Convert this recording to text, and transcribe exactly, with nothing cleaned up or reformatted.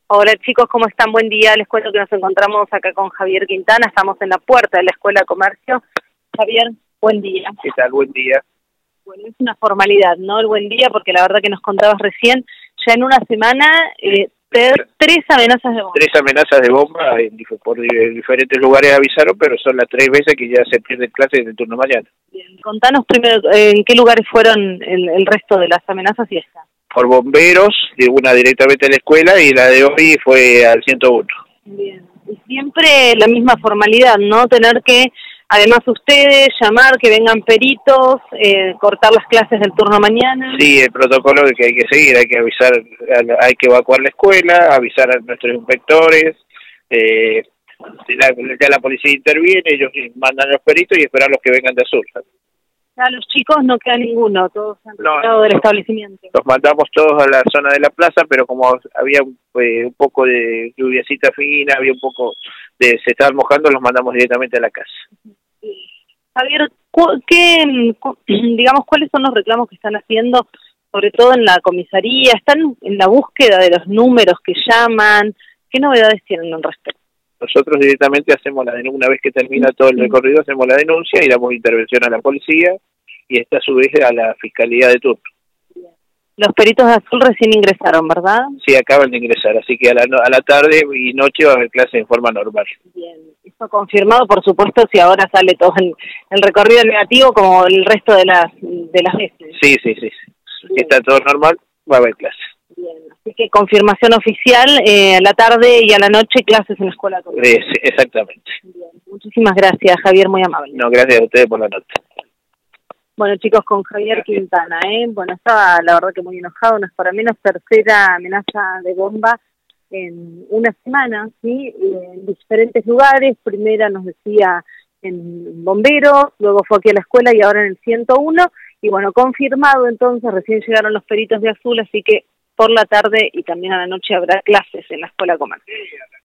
Hola chicos, ¿cómo están? Buen día. Les cuento que nos encontramos acá con Javier Quintana. Estamos en la puerta de la Escuela de Comercio. Javier, buen día. ¿Qué tal? Buen día. Bueno, es una formalidad, ¿no? El buen día, porque la verdad que nos contabas recién, ya en una semana, eh, tres amenazas de bomba. Tres amenazas de bomba en, por diferentes lugares avisaron, pero son las tres veces que ya se pierden clases en el turno mañana. Bien, contanos primero eh, en qué lugares fueron el, el resto de las amenazas y esta. Por bomberos, de una directamente a la escuela y la de hoy fue al ciento uno. Bien, y siempre la misma formalidad, ¿no? Tener que, además ustedes, llamar, que vengan peritos, eh, cortar las clases del turno mañana. Sí, el protocolo que hay que seguir, hay que avisar, hay que evacuar la escuela, avisar a nuestros inspectores, eh, la, ya la policía interviene, ellos mandan los peritos y esperan los que vengan de azul. A los chicos no queda ninguno, todos han no, retirado del establecimiento. Los mandamos todos a la zona de la plaza, pero como había eh, un poco de lluviacita fina, había un poco de se estaban mojando, los mandamos directamente a la casa. Javier, ¿qué, digamos, cuáles son los reclamos que están haciendo, sobre todo en la comisaría? ¿Están en la búsqueda de los números que llaman? ¿Qué novedades tienen al respecto? Nosotros directamente hacemos la denuncia, una vez que termina todo el recorrido, hacemos la denuncia y damos intervención a la policía y esta a su vez a la Fiscalía de turno. Los peritos de azul recién ingresaron, ¿verdad? Sí, acaban de ingresar, así que a la, a la tarde y noche va a haber clase en forma normal. Bien, eso confirmado, por supuesto, si ahora sale todo el, el recorrido negativo como el resto de las de las veces. Sí, sí, sí. Si está todo normal, va a haber clase. Bien, así que confirmación oficial, eh, a la tarde y a la noche clases en la escuela. Eh, sí, exactamente. Bien, muchísimas gracias, Javier, muy amable. No, gracias a ustedes por la nota. Bueno, chicos, con Javier Quintana, ¿eh? Bueno, estaba la verdad que muy enojado, no es para menos, tercera amenaza de bomba en una semana, ¿sí? En diferentes lugares, primera nos decía en bomberos, luego fue aquí a la escuela y ahora en el ciento uno, y bueno, confirmado entonces, recién llegaron los peritos de azul, así que por la tarde y también a la noche habrá clases en la Escuela Comercio.